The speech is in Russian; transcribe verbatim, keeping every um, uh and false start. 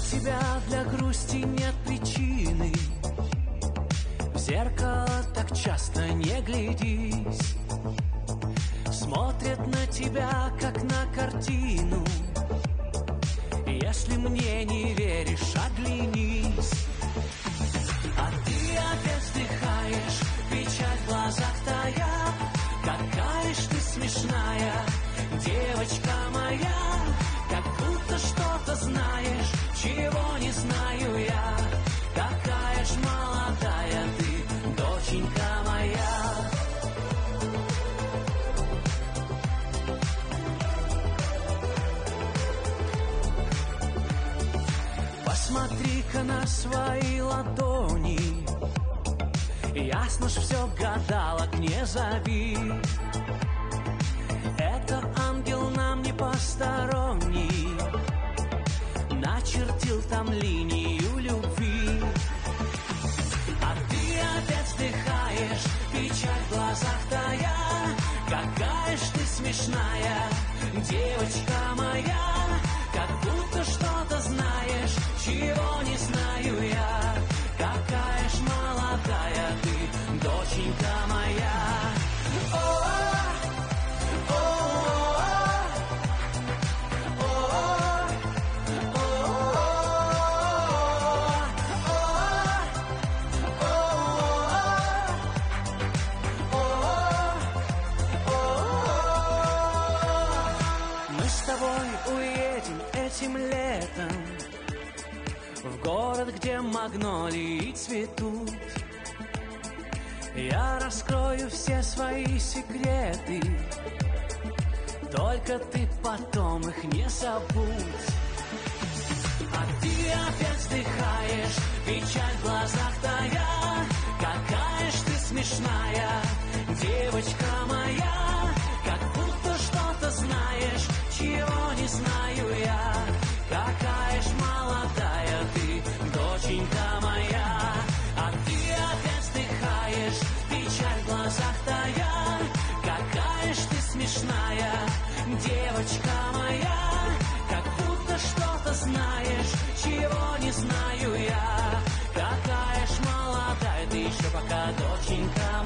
тебя для грусти нет причины. В зеркало так часто не глядись. Смотрят на тебя, как на картину. Если мне не веришь, оглянись. А ты опять вздыхаешь, печаль в глазах тая. Какая ж ты смешная, девочка моя. Как будто что-то знаешь, чего не знаю я. Какая ж молодая ты, доченька моя. Посмотри-ка на свои ладони. Ясно ж все, гадалок не зови. Это ангел нам не посторонний. Начертил там линию любви. А ты опять вздыхаешь, печаль в глазах тая. Какая ж ты смешная, девочка моя. Как будто что-то знаешь, чего не знаю я. Какая ж молодая ты, доченька моя. Мы с тобой уедем этим летом в город, где магнолии цветут. Я раскрою все свои секреты, только ты потом их не забудь. А ты опять вздыхаешь, печаль в глазах тая. Какая ж ты смешная, девочка моя. Как будто что-то знаешь, чего не знаю я. Какая ж молодая ты, доченька моя. А ты опять вздыхаешь, печаль в глазах тая. Какая ж ты смешная, девочка моя. Как будто что-то знаешь, чего не знаю я. Какая ж молодая ты еще пока, доченька моя.